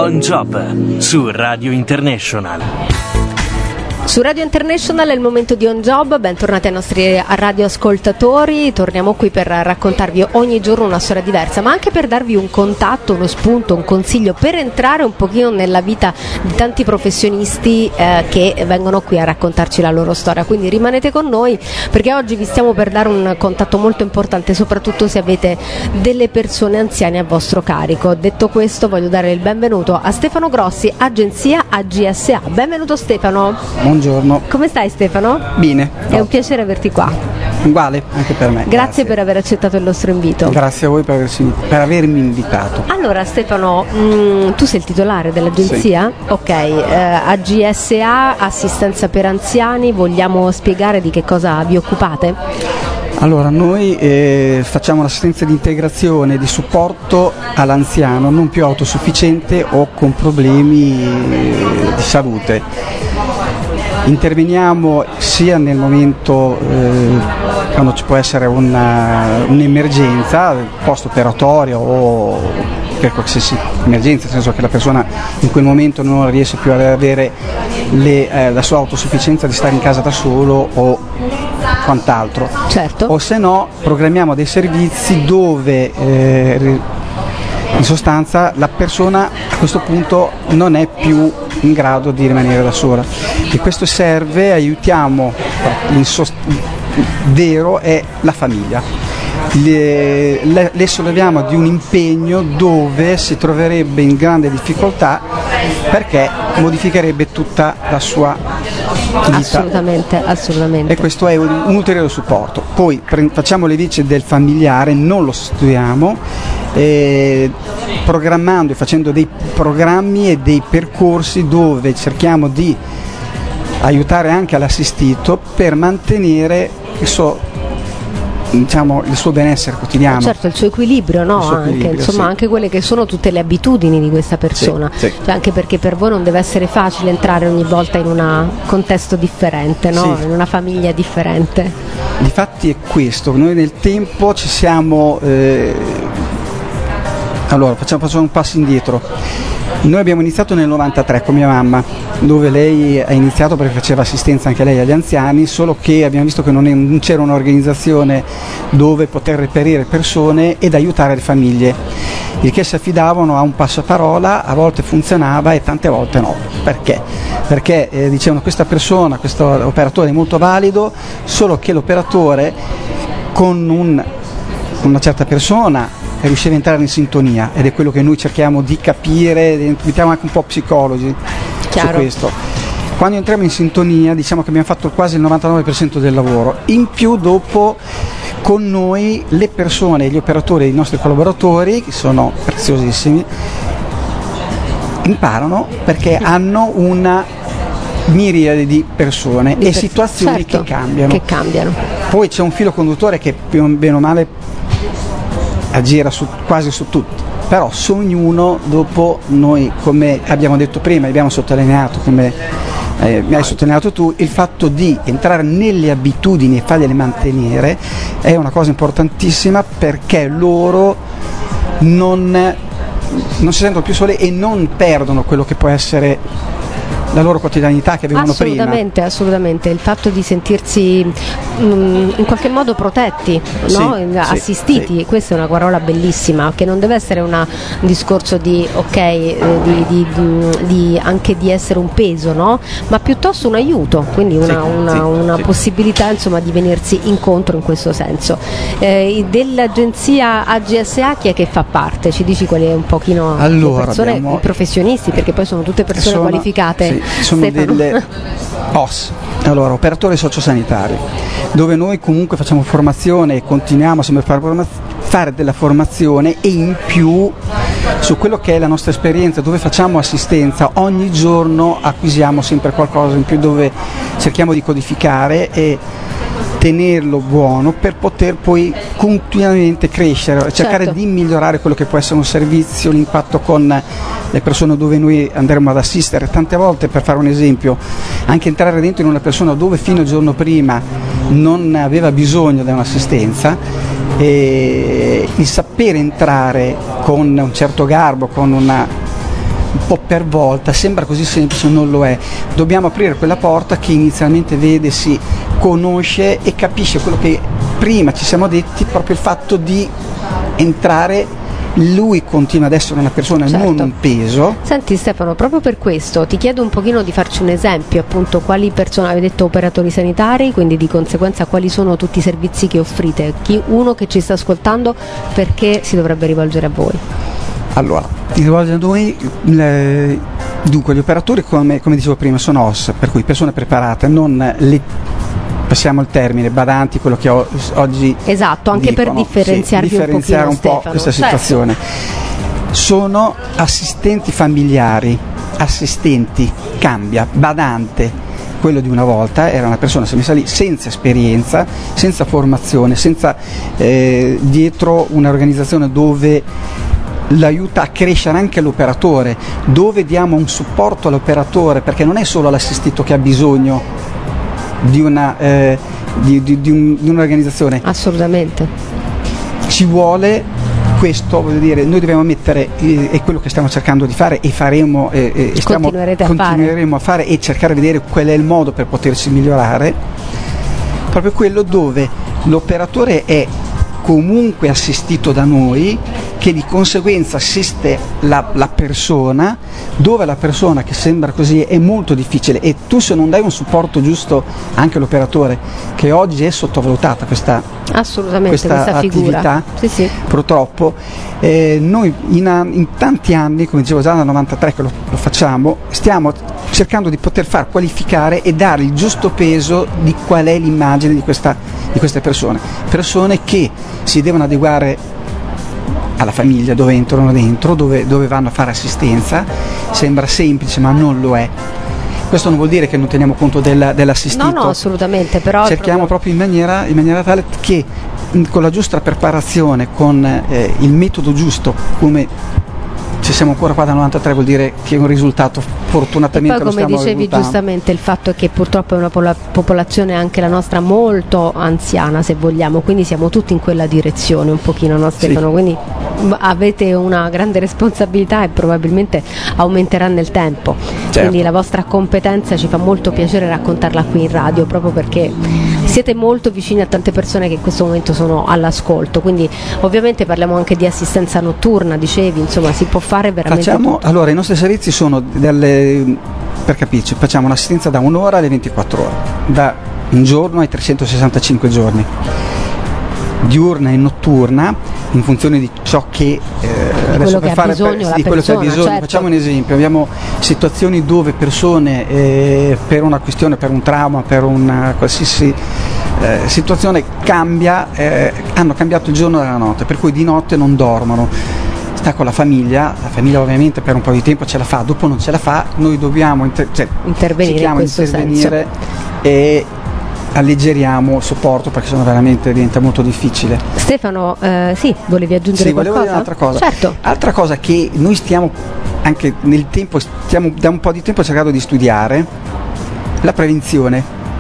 On Job su Radio International. Su Radio International è il momento di On Job, bentornati ai nostri radioascoltatori, torniamo qui per raccontarvi ogni giorno una storia diversa, ma anche per darvi un contatto, uno spunto, un consiglio per entrare un pochino nella vita di tanti professionisti che vengono qui a raccontarci la loro storia, quindi rimanete con noi perché oggi vi stiamo per dare un contatto molto importante, soprattutto se avete delle persone anziane a vostro carico. Detto questo, voglio dare il benvenuto a Stefano Grossi, agenzia AGSA. Benvenuto Stefano. Buongiorno. Come stai Stefano? Bene. È un piacere averti qua. Uguale, anche per me. Grazie per aver accettato il nostro invito. Grazie a voi per avermi invitato. Allora Stefano, tu sei il titolare dell'agenzia? Sì. Ok, AGSA, assistenza per anziani, vogliamo spiegare di che cosa vi occupate? Allora, noi facciamo l'assistenza di integrazione e di supporto all'anziano non più autosufficiente o con problemi di salute. Interveniamo sia nel momento quando ci può essere un'emergenza post-operatoria o per qualsiasi emergenza, nel senso che la persona in quel momento non riesce più ad avere la sua autosufficienza di stare in casa da solo o quant'altro. Certo. O se no programmiamo dei servizi dove in sostanza la persona a questo punto non è più in grado di rimanere da sola e questo serve, aiutiamo, vero è la famiglia, le solleviamo di un impegno dove si troverebbe in grande difficoltà perché modificherebbe tutta la sua vita. Assolutamente. E questo è un ulteriore supporto. Poi facciamo le veci del familiare, non lo sostituiamo, programmando e facendo dei programmi e dei percorsi dove cerchiamo di aiutare anche l'assistito per mantenere il suo benessere quotidiano. Certo, il suo equilibrio, no? Sì. Anche quelle che sono tutte le abitudini di questa persona. Sì. Cioè, anche perché per voi non deve essere facile entrare ogni volta in un contesto differente, no? Sì. In una famiglia differente. Difatti è questo, noi nel tempo ci siamo allora facciamo un passo indietro. Noi abbiamo iniziato nel 93 con mia mamma, dove lei ha iniziato perché faceva assistenza anche lei agli anziani, solo che abbiamo visto che non c'era un'organizzazione dove poter reperire persone ed aiutare le famiglie, il che si affidavano a un passaparola, a volte funzionava e tante volte no. Perché? Perché dicevano questa persona, questo operatore è molto valido, solo che l'operatore con una certa persona riusciva a entrare in sintonia ed è quello che noi cerchiamo di capire, diventiamo anche un po' psicologi. Chiaro. Su questo. Quando entriamo in sintonia diciamo che abbiamo fatto quasi il 99% del lavoro, in più dopo con noi le persone, gli operatori, i nostri collaboratori che sono preziosissimi imparano perché hanno una miriade di persone e situazioni certo, che cambiano. Poi c'è un filo conduttore che più bene o male aggira quasi su tutti, però su ognuno dopo noi, come abbiamo detto prima, abbiamo sottolineato, come mi hai sottolineato tu, il fatto di entrare nelle abitudini e fargliele mantenere è una cosa importantissima perché loro non si sentono più sole e non perdono quello che può essere la loro quotidianità che avevano prima. Assolutamente, il fatto di sentirsi in qualche modo protetti, no? Assistiti, sì. Questa è una parola bellissima, che non deve essere un discorso di anche di essere un peso, no? Ma piuttosto un aiuto, quindi una possibilità insomma di venirsi incontro in questo senso. Dell'agenzia AGSA chi è che fa parte? Ci dici quali è un pochino le persone, i professionisti, perché poi sono tutte persone qualificate. Sì. Sono delle OS, allora operatori sociosanitari, dove noi comunque facciamo formazione e continuiamo sempre a fare della formazione e in più su quello che è la nostra esperienza, dove facciamo assistenza, ogni giorno acquisiamo sempre qualcosa in più dove cerchiamo di codificare e tenerlo buono per poter poi continuamente crescere, cercare di migliorare quello che può essere un servizio, l'impatto con le persone dove noi andremo ad assistere. Tante volte, per fare un esempio, anche entrare dentro in una persona dove fino al giorno prima non aveva bisogno di un'assistenza, e il sapere entrare con un certo garbo, con un po' per volta, sembra così semplice, non lo è. Dobbiamo aprire quella porta che inizialmente vede, si conosce e capisce quello che prima ci siamo detti, proprio il fatto di entrare. Lui continua ad essere una persona, certo, non un peso. Senti Stefano, proprio per questo ti chiedo un pochino di farci un esempio, appunto, quali persone, avete detto operatori sanitari, quindi di conseguenza quali sono tutti i servizi che offrite? Uno che ci sta ascoltando, perché si dovrebbe rivolgere a voi? Allora, rivolge a noi, dunque gli operatori come dicevo prima sono OSS, per cui persone preparate, non le, passiamo il termine, badanti, quello che oggi esatto, anche dicono, per differenziare un po' questa situazione. Sono assistenti familiari, assistenti, cambia, badante, quello di una volta era una persona, si è messa lì senza esperienza, senza formazione, senza dietro un'organizzazione dove l'aiuta a crescere anche l'operatore, dove diamo un supporto all'operatore, perché non è solo l'assistito che ha bisogno di un'organizzazione. Assolutamente. Ci vuole questo, voglio dire, noi dobbiamo mettere, è quello che stiamo cercando di fare e faremo, continueremo a fare e cercare di vedere qual è il modo per potersi migliorare, proprio quello dove l'operatore è comunque assistito da noi, che di conseguenza assiste la persona, dove la persona, che sembra così, è molto difficile, e tu se non dai un supporto giusto anche all'operatore, che oggi è sottovalutata questa attività, sì. Purtroppo noi in tanti anni, come dicevo già dal 93 che lo facciamo, stiamo cercando di poter far qualificare e dare il giusto peso di qual è l'immagine di queste persone che si devono adeguare alla famiglia dove entrano dentro, dove vanno a fare assistenza. Sembra semplice ma non lo è. Questo non vuol dire che non teniamo conto dell'assistito. No, assolutamente, però cerchiamo proprio in maniera tale che con la giusta preparazione, con il metodo giusto, come ci siamo ancora qua da 93, vuol dire che è un risultato fortunatamente lo stiamo come dicevi valutando. Giustamente, il fatto è che purtroppo è una popolazione, anche la nostra, molto anziana, se vogliamo, quindi siamo tutti in quella direzione un pochino, no Stefano? Sì. Quindi avete una grande responsabilità e probabilmente aumenterà nel tempo. Certo. Quindi la vostra competenza ci fa molto piacere raccontarla qui in radio, proprio perché siete molto vicini a tante persone che in questo momento sono all'ascolto, quindi ovviamente parliamo anche di assistenza notturna, dicevi, insomma si può fare veramente tutto. Allora, i nostri servizi sono per capirci, facciamo un'assistenza da 1 ora alle 24 ore, da un giorno ai 365 giorni, diurna e notturna, in funzione di ciò che adesso per fare quello che ha bisogno. Certo. Facciamo un esempio: abbiamo situazioni dove persone per una questione, per un trauma, per una qualsiasi situazione hanno cambiato il giorno dalla notte, per cui di notte non dormono, sta con la famiglia ovviamente per un po' di tempo ce la fa, dopo non ce la fa, noi dobbiamo intervenire e alleggeriamo il supporto, perché sennò veramente diventa molto difficile. Stefano, volevi aggiungere qualcosa? Volevo dire un'altra cosa. Certo. Altra cosa che noi stiamo anche nel tempo, stiamo da un po' di tempo cercando di studiare, la prevenzione.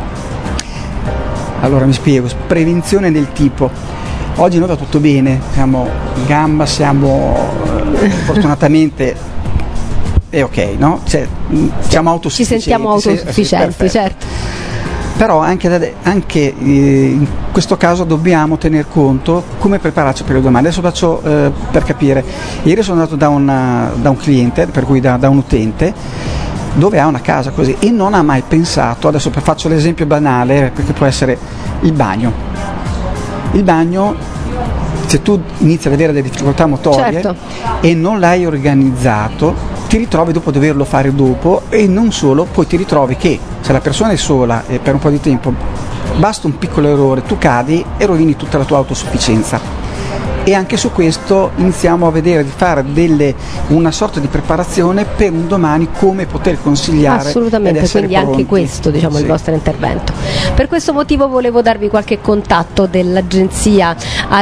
Allora mi spiego, prevenzione del tipo: oggi noi va tutto bene, siamo in gamba, siamo fortunatamente è ok, no? Siamo autosufficienti. Ci sentiamo autosufficienti, certo. Però anche in questo caso dobbiamo tener conto come prepararci per il domani. Adesso faccio per capire. Ieri sono andato da un cliente, per cui da un utente, dove ha una casa così e non ha mai pensato, adesso faccio l'esempio banale perché può essere il bagno. Il bagno, se tu inizi ad avere delle difficoltà motorie, certo, e non l'hai organizzato, ti ritrovi dopo a doverlo fare dopo, e non solo, poi ti ritrovi che se la persona è sola e per un po' di tempo basta un piccolo errore, tu cadi e rovini tutta la tua autosufficienza. E anche su questo iniziamo a vedere di fare una sorta di preparazione per un domani, come poter consigliare. Assolutamente, quindi pronti. Anche questo, diciamo, sì, il vostro intervento. Per questo motivo volevo darvi qualche contatto dell'agenzia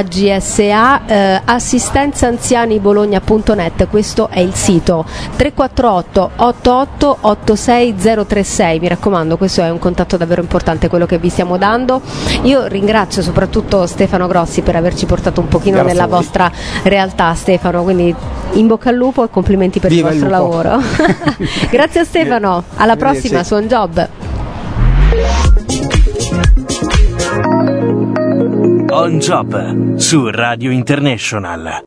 AGSA, assistenzaanzianibologna.net, questo è il sito, 348 88 86 036, mi raccomando, questo è un contatto davvero importante quello che vi stiamo dando. Io ringrazio soprattutto Stefano Grossi per averci portato un pochino nella vostra realtà, Stefano, quindi in bocca al lupo e complimenti per Viva il vostro lavoro. Grazie a Stefano, alla prossima su On Job. On Job su Radio International.